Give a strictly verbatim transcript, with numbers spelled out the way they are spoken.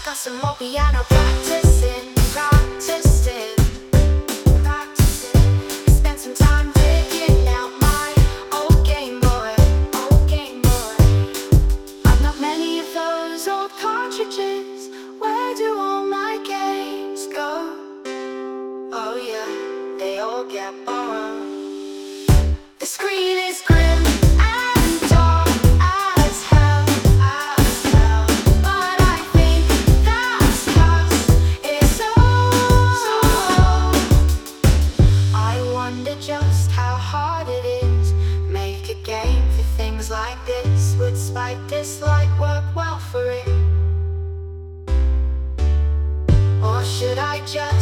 got some more piano practicing, practicing, practicing. Spent some time digging out my old Game Boy, old Game Boy. I've not many of those old cartridges. Where do all my games go? Oh yeah, they all get borrowed. The screen is grim and dark as hell, as hell. But I think that's 'cause it's old. I wonder just how hard it is make a game for things like this. Would spike dislike work well for it? Or should I just